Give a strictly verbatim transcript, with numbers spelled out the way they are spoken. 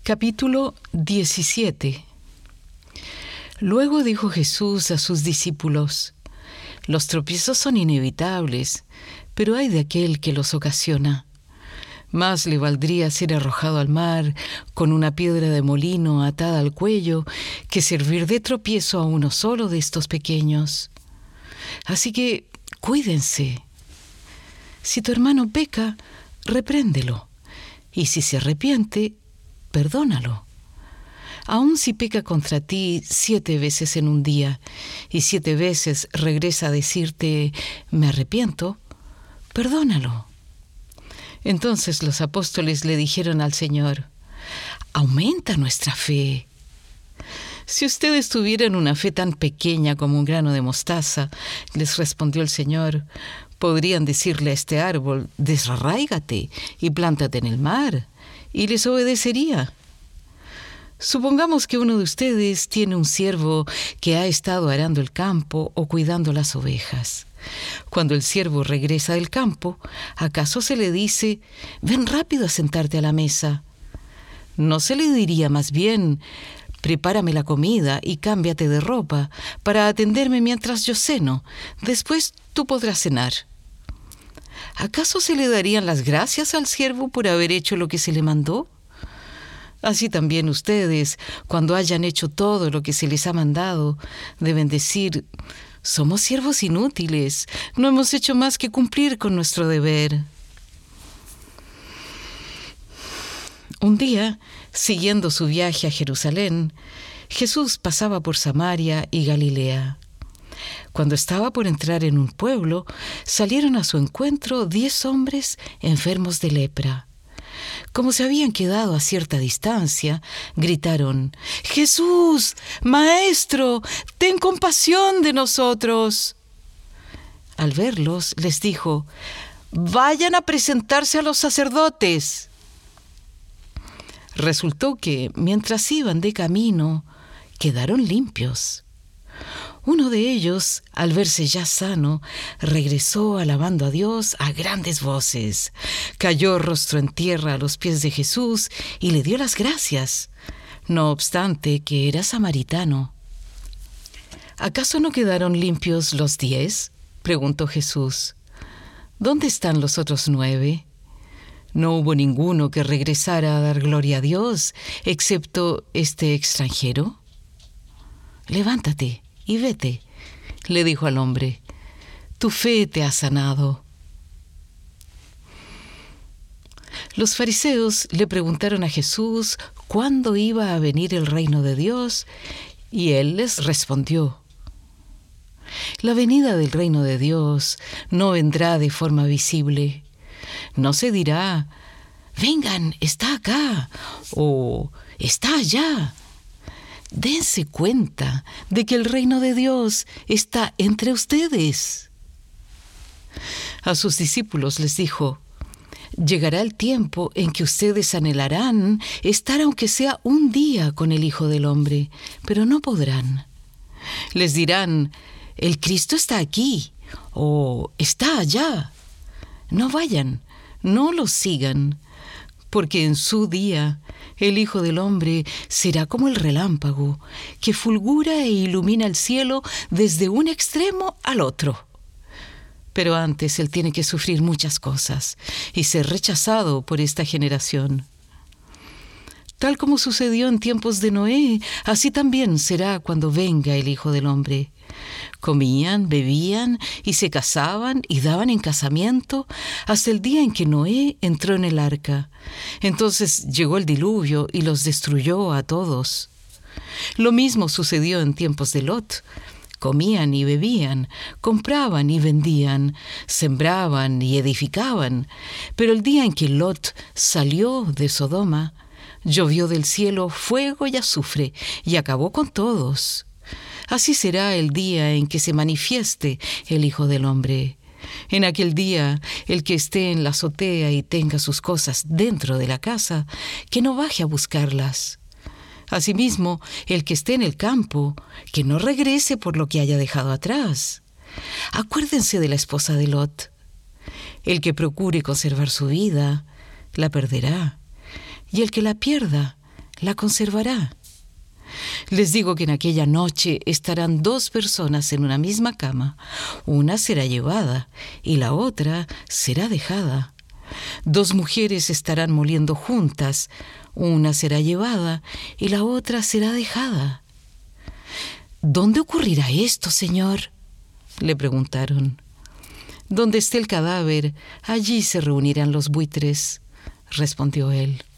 Capítulo diecisiete. Luego dijo Jesús a sus discípulos: Los tropiezos son inevitables, pero ay de aquel que los ocasiona. Más le valdría ser arrojado al mar con una piedra de molino atada al cuello que servir de tropiezo a uno solo de estos pequeños. Así que cuídense. Si tu hermano peca, repréndelo, y si se arrepiente, perdónalo. Aun si peca contra ti siete veces en un día y siete veces regresa a decirte me arrepiento, perdónalo. Entonces los apóstoles le dijeron al Señor: aumenta nuestra fe. Si ustedes tuvieran una fe tan pequeña como un grano de mostaza, les respondió el Señor, podrían decirle a este árbol: desarráigate y plántate en el mar, y les obedecería. Supongamos que uno de ustedes tiene un siervo que ha estado arando el campo o cuidando las ovejas. Cuando el siervo regresa del campo, ¿acaso se le dice: ven rápido a sentarte a la mesa? ¿No se le diría más bien: prepárame la comida y cámbiate de ropa para atenderme mientras yo ceno? Después tú podrás cenar. ¿Acaso se le darían las gracias al siervo por haber hecho lo que se le mandó? Así también ustedes, cuando hayan hecho todo lo que se les ha mandado, deben decir: somos siervos inútiles, no hemos hecho más que cumplir con nuestro deber. Un día, siguiendo su viaje a Jerusalén, Jesús pasaba por Samaria y Galilea. Cuando estaba por entrar en un pueblo, salieron a su encuentro diez hombres enfermos de lepra. Como se habían quedado a cierta distancia, gritaron: ¡Jesús, Maestro, ten compasión de nosotros! Al verlos, les dijo: vayan a presentarse a los sacerdotes. Resultó que, mientras iban de camino, quedaron limpios. Uno de ellos, al verse ya sano, regresó alabando a Dios a grandes voces. Cayó rostro en tierra a los pies de Jesús y le dio las gracias, no obstante que era samaritano. ¿Acaso no quedaron limpios los diez?, preguntó Jesús. ¿Dónde están los otros nueve? ¿No hubo ninguno que regresara a dar gloria a Dios, excepto este extranjero? Levántate y vete, le dijo al hombre. Tu fe te ha sanado. Los fariseos le preguntaron a Jesús cuándo iba a venir el reino de Dios, y él les respondió: la venida del reino de Dios no vendrá de forma visible. No se dirá: vengan, está acá, o está allá. Dense cuenta de que el reino de Dios está entre ustedes. A sus discípulos les dijo: llegará el tiempo en que ustedes anhelarán estar aunque sea un día con el Hijo del Hombre, pero no podrán. Les dirán: el Cristo está aquí, o está allá. No vayan, no los sigan, porque en su día el Hijo del Hombre será como el relámpago, que fulgura e ilumina el cielo desde un extremo al otro. Pero antes él tiene que sufrir muchas cosas y ser rechazado por esta generación. Tal como sucedió en tiempos de Noé, así también será cuando venga el Hijo del Hombre. Comían, bebían y se casaban y daban en casamiento hasta el día en que Noé entró en el arca. Entonces llegó el diluvio y los destruyó a todos. Lo mismo sucedió en tiempos de Lot. Comían y bebían, compraban y vendían, sembraban y edificaban. Pero el día en que Lot salió de Sodoma, llovió del cielo fuego y azufre y acabó con todos. Así será el día en que se manifieste el Hijo del Hombre. En aquel día, el que esté en la azotea y tenga sus cosas dentro de la casa, que no baje a buscarlas. Asimismo, el que esté en el campo, que no regrese por lo que haya dejado atrás. Acuérdense de la esposa de Lot. El que procure conservar su vida, la perderá, y el que la pierda, la conservará. Les digo que en aquella noche estarán dos personas en una misma cama. Una será llevada y la otra será dejada. Dos mujeres estarán moliendo juntas. Una será llevada y la otra será dejada. ¿Dónde ocurrirá esto, Señor?, le preguntaron. Donde esté el cadáver, allí se reunirán los buitres, respondió él.